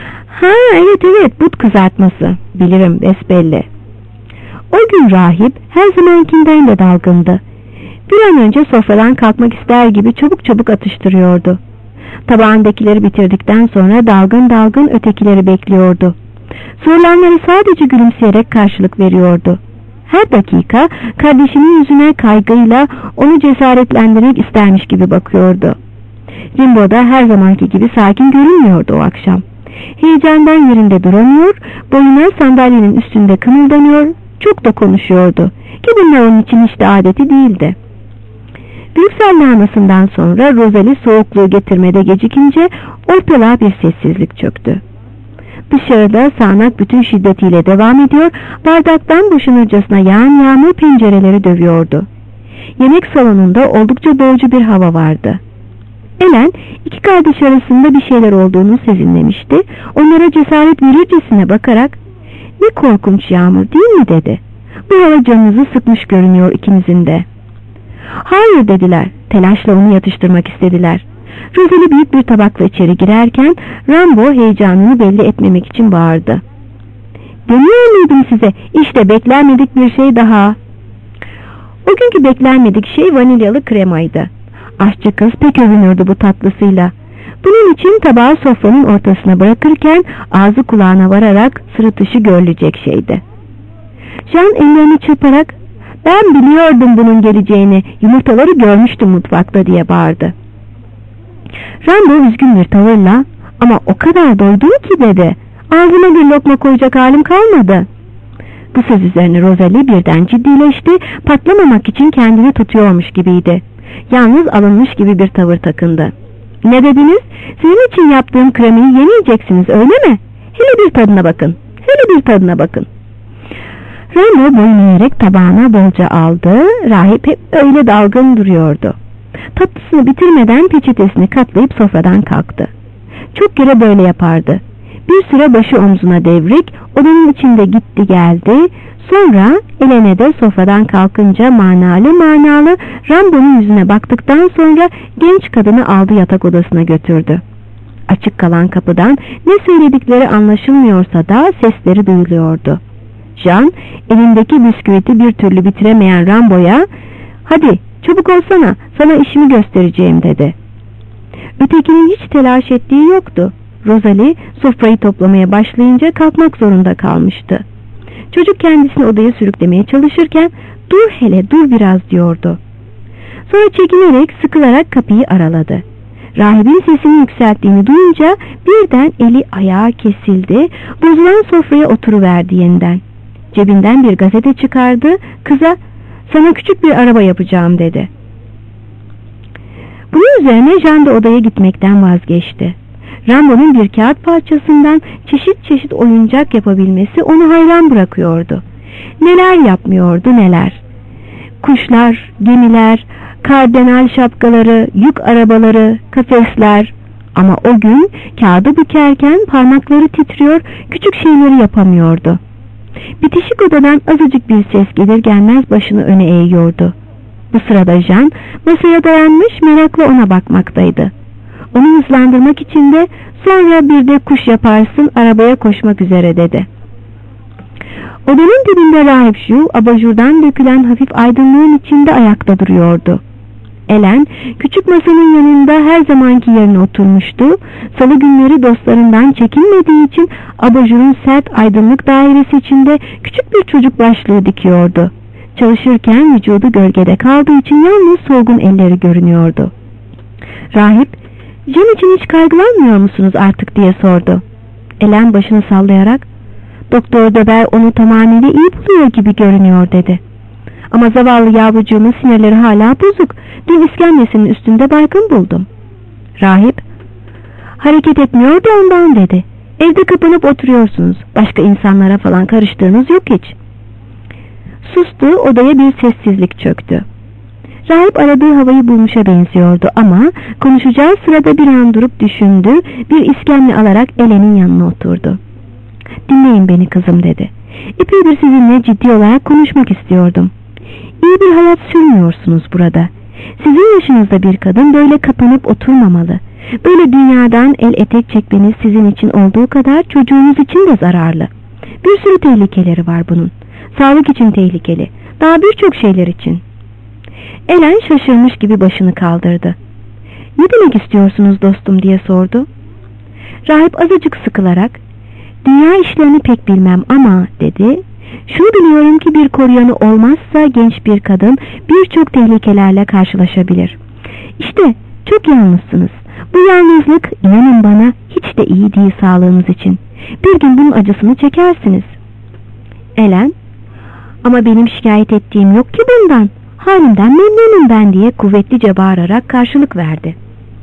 Evet, but kızartması. Bilirim, besbelli." O gün rahip her zamankinden de dalgındı. Bir an önce sofradan kalkmak ister gibi çabuk atıştırıyordu. Tabağındakileri bitirdikten sonra dalgın ötekileri bekliyordu. Sorulanlara sadece gülümseyerek karşılık veriyordu. Her dakika kardeşinin yüzüne kaygıyla onu cesaretlendirmek istermiş gibi bakıyordu. Rimbaud da her zamanki gibi sakin görünmüyordu o akşam. Heyecandan yerinde duramıyor, boyuna sandalyenin üstünde kımıldanıyor, çok da konuşuyordu ki bunlar onun için hiç de adeti değildi. Brüksel lahanasından sonra Rosalie soğukluğu getirmede gecikince ortalığa bir sessizlik çöktü. Dışarıda sağanak bütün şiddetiyle devam ediyor, bardaktan boşanırcasına yağan yağmur pencereleri dövüyordu. Yemek salonunda oldukça boğucu bir hava vardı. Ellen, iki kardeş arasında bir şeyler olduğunu sezinlemişti. Onlara cesaret verircesine bakarak "Ne korkunç yağmur değil mi?" dedi. "Bu hava canınızı sıkmış görünüyor ikinizin de." "Hayır" dediler. Telaşla onu yatıştırmak istediler. Rosalie büyük bir tabakla içeri girerken Rambo heyecanını belli etmemek için bağırdı. "Demiyor muydum size? İşte beklenmedik bir şey daha." O günkü beklenmedik şey vanilyalı kremaydı. Aşçı kız pek övünürdü bu tatlısıyla. Bunun için tabağı sofranın ortasına bırakırken ağzı kulağına vararak sırıtışı görülecek şeydi. Jean ellerini çırparak "Ben biliyordum bunun geleceğini, yumurtaları görmüştüm mutfakta" diye bağırdı. Rambo üzgün bir tavırla "Ama o kadar doydum ki" dedi. "Ağzıma bir lokma koyacak halim kalmadı." Bu söz üzerine Rosalie birden ciddileşti, patlamamak için kendini tutuyormuş gibiydi. Yalnız alınmış gibi bir tavır takındı. "Ne dediniz? Sizin için yaptığım kremayı yemeyeceksiniz öyle mi? Hele bir tadına bakın. Rambo boyun eğerek tabağına bolca aldı. Rahip hep öyle dalgın duruyordu. Tatlısını bitirmeden peçetesini katlayıp sofradan kalktı. Çok kere böyle yapardı. Bir süre başı omzuna devrik, odanın içinde gitti geldi. Sonra Elene de sofradan kalkınca manalı Rambo'nun yüzüne baktıktan sonra genç kadını aldı yatak odasına götürdü. Açık kalan kapıdan ne söyledikleri anlaşılmıyorsa da sesleri duyuluyordu. Jean elindeki bisküviti bir türlü bitiremeyen Rambo'ya "Hadi çabuk olsana, sana işimi göstereceğim" dedi. Ötekinin hiç telaş ettiği yoktu. Rosalie sofrayı toplamaya başlayınca kalkmak zorunda kalmıştı. Çocuk kendisini odaya sürüklemeye çalışırken "Dur hele, dur biraz" diyordu. Sonra çekinerek, sıkılarak kapıyı araladı. Rahibin sesini yükselttiğini duyunca birden eli ayağı kesildi, bozulan sofraya oturuverdi yeniden. Cebinden bir gazete çıkardı, kıza "Sana küçük bir araba yapacağım" dedi. Bunun üzerine Jean de odaya gitmekten vazgeçti. Rambo'nun bir kağıt parçasından çeşit çeşit oyuncak yapabilmesi onu hayran bırakıyordu. Neler yapmıyordu neler. Kuşlar, gemiler, kardinal şapkaları, yük arabaları, kafesler. Ama o gün kağıdı bükerken parmakları titriyor, küçük şeyleri yapamıyordu. Bitişik odadan azıcık bir ses gelir gelmez başını öne eğiyordu. Bu sırada Jean masaya dayanmış merakla ona bakmaktaydı. Onu hızlandırmak için de "Sonra bir de kuş yaparsın, arabaya koşmak üzere" dedi. Odanın dibinde Rahip Ju abajurdan dökülen hafif aydınlığın içinde ayakta duruyordu. Ellen küçük masanın yanında her zamanki yerine oturmuştu. Salı günleri dostlarından çekinmediği için abajurun sert aydınlık dairesi içinde küçük bir çocuk başlığı dikiyordu. Çalışırken vücudu gölgede kaldığı için yalnız solgun elleri görünüyordu. Rahip, "Jean için hiç kaygılanmıyor musunuz artık?" diye sordu. Ellen başını sallayarak "Doktor Döber onu tamamıyla iyi buluyor gibi görünüyor" dedi. "Ama zavallı yavrucuğumun sinirleri hala bozuk. Dün iskemlesinin üstünde baygın buldum." Rahip, "Hareket etmiyor da ondan" dedi. "Evde kapanıp oturuyorsunuz. Başka insanlara falan karıştığınız yok hiç." Sustu, odaya bir sessizlik çöktü. Rahip aradığı havayı bulmuşa benziyordu ama konuşacağı sırada bir an durup düşündü, bir iskemle alarak Ellen'in yanına oturdu. "Dinleyin beni kızım" dedi. "Epeydir sizinle ciddi olarak konuşmak istiyordum. İyi bir hayat sürmüyorsunuz burada. Sizin yaşınızda bir kadın böyle kapanıp oturmamalı. Böyle dünyadan el etek çekmeniz sizin için olduğu kadar çocuğunuz için de zararlı. Bir sürü tehlikeleri var bunun. Sağlık için tehlikeli. Daha birçok şeyler için." Ellen şaşırmış gibi başını kaldırdı. "Ne demek istiyorsunuz dostum?" diye sordu. Rahip azıcık sıkılarak "Dünya işlerini pek bilmem ama" dedi. "Şunu biliyorum ki bir koruyanı olmazsa genç bir kadın birçok tehlikelerle karşılaşabilir. İşte çok yalnızsınız. Bu yalnızlık inanın bana hiç de iyi değil sağlığınız için. Bir gün bunun acısını çekersiniz." Ellen, "Ama benim şikayet ettiğim yok ki bundan. Halimden memnunum ben" diye kuvvetlice bağırarak karşılık verdi.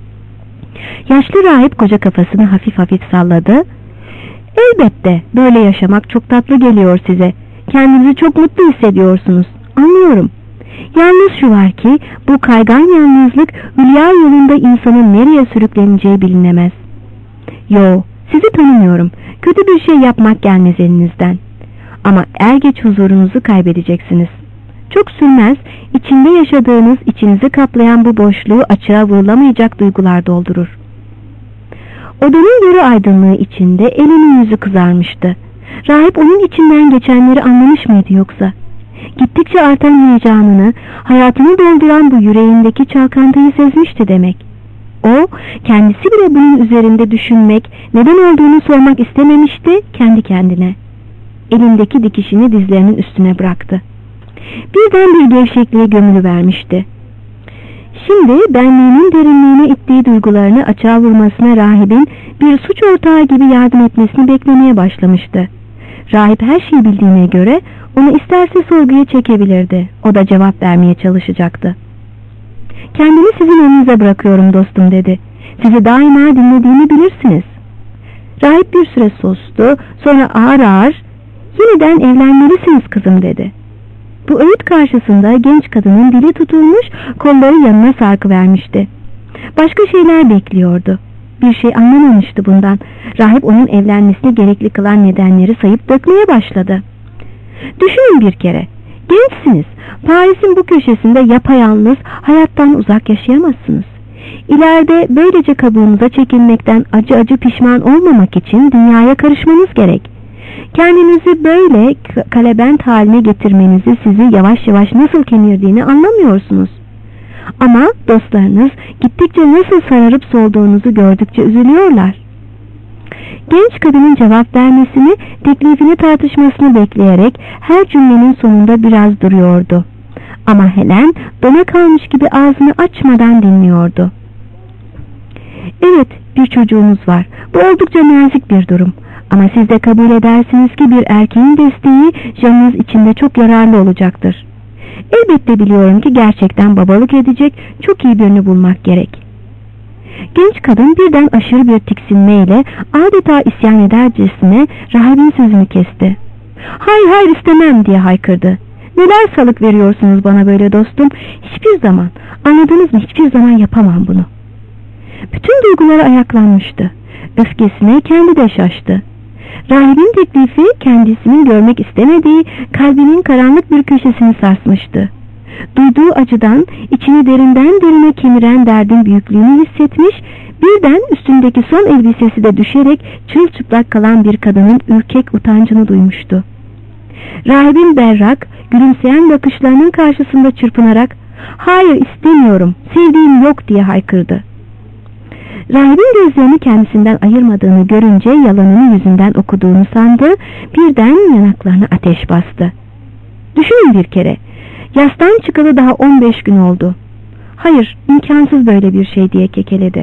Yaşlı rahip koca kafasını hafif hafif salladı. "Elbette böyle yaşamak çok tatlı geliyor size. Kendinizi çok mutlu hissediyorsunuz. Anlıyorum. Yalnız şu var ki bu kaygan yalnızlık hülya yolunda insanın nereye sürükleneceği bilinemez. Yo, sizi tanımıyorum. Kötü bir şey yapmak gelmez elinizden. Ama er geç huzurunuzu kaybedeceksiniz. Çok sürmez, içinde yaşadığınız, içinizi kaplayan bu boşluğu açığa vurulamayacak duygular doldurur." Odanın yarı aydınlığı içinde Ellen'in yüzü kızarmıştı. Rahip onun içinden geçenleri anlamış mıydı yoksa? Gittikçe artan heyecanını, hayatını dolduran bu yüreğindeki çalkantıyı sezmişti demek. O, kendisi bile bunun üzerinde düşünmek, neden olduğunu sormak istememişti kendi kendine. Elindeki dikişini dizlerinin üstüne bıraktı. Birden bir gevşekliğe gömülüvermişti. Şimdi benliğinin derinliğine ittiği duygularını açığa vurmasına rahibin bir suç ortağı gibi yardım etmesini beklemeye başlamıştı. Rahip her şeyi bildiğine göre onu isterse sorguya çekebilirdi. O da cevap vermeye çalışacaktı. "Kendimi sizin önünüze bırakıyorum dostum" dedi. "Sizi daima dinlediğimi bilirsiniz." Rahip bir süre sustu, sonra ağır ağır Yeniden evlenmelisiniz kızım dedi. Bu öğüt karşısında genç kadının dili tutulmuş, kolları yanına sarkıvermişti. Başka şeyler bekliyordu. Bir şey anlamamıştı bundan. Rahip onun evlenmesini gerekli kılan nedenleri sayıp dökmeye başladı. Düşünün bir kere. Gençsiniz. Paris'in bu köşesinde yapayalnız, hayattan uzak yaşayamazsınız. İleride böylece kabuğunuza çekilmekten acı acı pişman olmamak için dünyaya karışmanız gerek. Kendinizi böyle kalebent haline getirmenizi sizi yavaş yavaş nasıl kemirdiğini anlamıyorsunuz. Ama dostlarınız gittikçe nasıl sararıp solduğunuzu gördükçe üzülüyorlar. Genç kadının cevap vermesini, teklifini tartışmasını bekleyerek her cümlenin sonunda biraz duruyordu. Ama Helen dona kalmış gibi ağzını açmadan dinliyordu. Evet, bir çocuğumuz var. Bu oldukça nazik bir durum. Ama siz de kabul edersiniz ki bir erkeğin desteği canınız içinde çok yararlı olacaktır. Elbette biliyorum ki gerçekten babalık edecek çok iyi birini bulmak gerek. Genç kadın birden aşırı bir tiksinmeyle adeta isyan edercesine rahibin sözünü kesti. Hayır hayır istemem diye haykırdı. Neler salık veriyorsunuz bana böyle dostum? Hiçbir zaman, anladınız mı, hiçbir zaman yapamam bunu. Bütün duyguları ayaklanmıştı. Öfkesine kendi de şaştı. Rahibin teklifi kendisinin görmek istemediği kalbinin karanlık bir köşesini sarsmıştı. Duyduğu acıdan içini derinden derine kemiren derdin büyüklüğünü hissetmiş, birden üstündeki son elbisesi de düşerek çırılçıplak kalan bir kadının ürkek utancını duymuştu. Rahibin berrak, gülümseyen bakışlarının karşısında çırpınarak "Hayır istemiyorum, sevdiğim yok" diye haykırdı. Rahibin gözlerini kendisinden ayırmadığını görünce yalanını yüzünden okuduğunu sandı, birden yanaklarına ateş bastı. Düşünün bir kere, yastan çıkalı daha 15 gün oldu. Hayır, imkansız böyle bir şey diye kekeledi.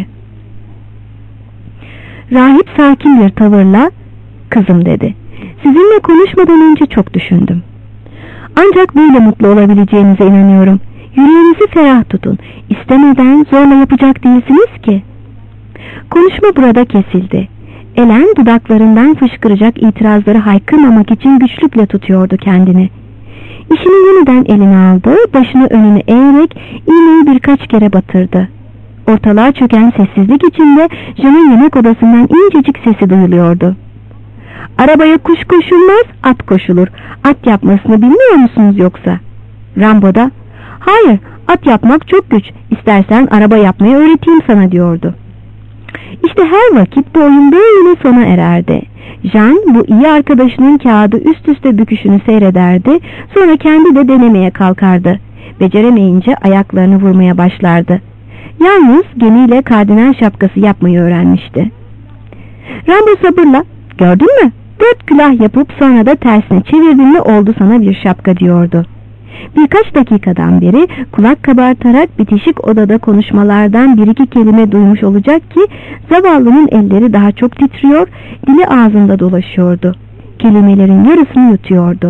Rahip sakin bir tavırla, "Kızım" dedi, "sizinle konuşmadan önce çok düşündüm. Ancak böyle mutlu olabileceğinize inanıyorum. Yüreğinizi ferah tutun. İstemeden zorla yapacak değilsiniz ki." Konuşma burada kesildi. Elen dudaklarından fışkıracak itirazları haykırmamak için güçlükle tutuyordu kendini. İşini yeniden eline aldı, başını önüne eğerek iğneyi birkaç kere batırdı. Ortalığa çöken sessizlik içinde Jean'ın yemek odasından incecik sesi duyuluyordu. "Arabaya kuş koşulmaz, at koşulur. At yapmasını bilmiyor musunuz yoksa?" Rambo da, "Hayır, at yapmak çok güç. İstersen araba yapmayı öğreteyim sana" diyordu. İşte her vakit bu oyun böyle sona ererdi. Jean bu iyi arkadaşının kağıdı üst üste büküşünü seyrederdi, sonra kendi de denemeye kalkardı. Beceremeyince ayaklarını vurmaya başlardı. Yalnız gemiyle kardinal şapkası yapmayı öğrenmişti. Rambo sabırla, "Gördün mü? 4 külah yapıp sonra da tersine çevirdin mi oldu sana bir şapka" diyordu. Birkaç dakikadan beri kulak kabartarak bitişik odada konuşmalardan bir iki kelime duymuş olacak ki zavallının elleri daha çok titriyor, dili ağzında dolaşıyordu. Kelimelerin yarısını yutuyordu.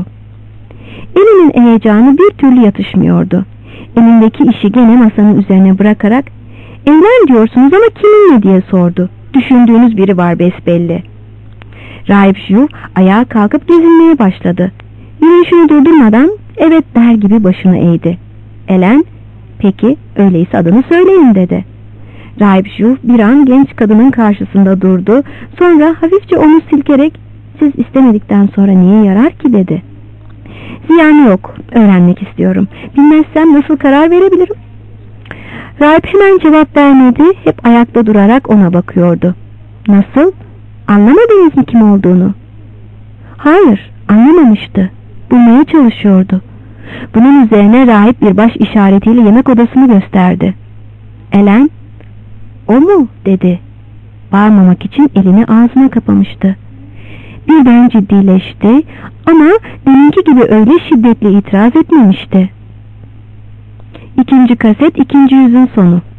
Elinin heyecanı bir türlü yatışmıyordu. Elindeki işi gene masanın üzerine bırakarak "Evlen diyorsunuz ama kiminle?" diye sordu. "Düşündüğünüz biri var besbelli." Rahip Jules ayağa kalkıp gezinmeye başladı. Yürüyüşünü durdurmadan "Evet" der gibi başını eğdi. Elen, "Peki öyleyse adını söyleyin" dedi. Rahip Jules bir an genç kadının karşısında durdu, sonra hafifçe omuz silkerek "Siz istemedikten sonra niye yarar ki?" dedi. "Ziyanı yok, öğrenmek istiyorum. Bilmezsem nasıl karar verebilirim?" Rahip hemen cevap vermedi, hep ayakta durarak ona bakıyordu. "Nasıl? Anlamadınız mı kim olduğunu?" Hayır, anlamamıştı. Bulmaya çalışıyordu. Bunun üzerine rahip bir baş işaretiyle yemek odasını gösterdi. Elen, "O mu?" dedi. Bağırmamak için elini ağzına kapamıştı. Birden ciddileşti ama deminki gibi öyle şiddetle itiraz etmemişti. 2. kaset 2. yüzün sonu.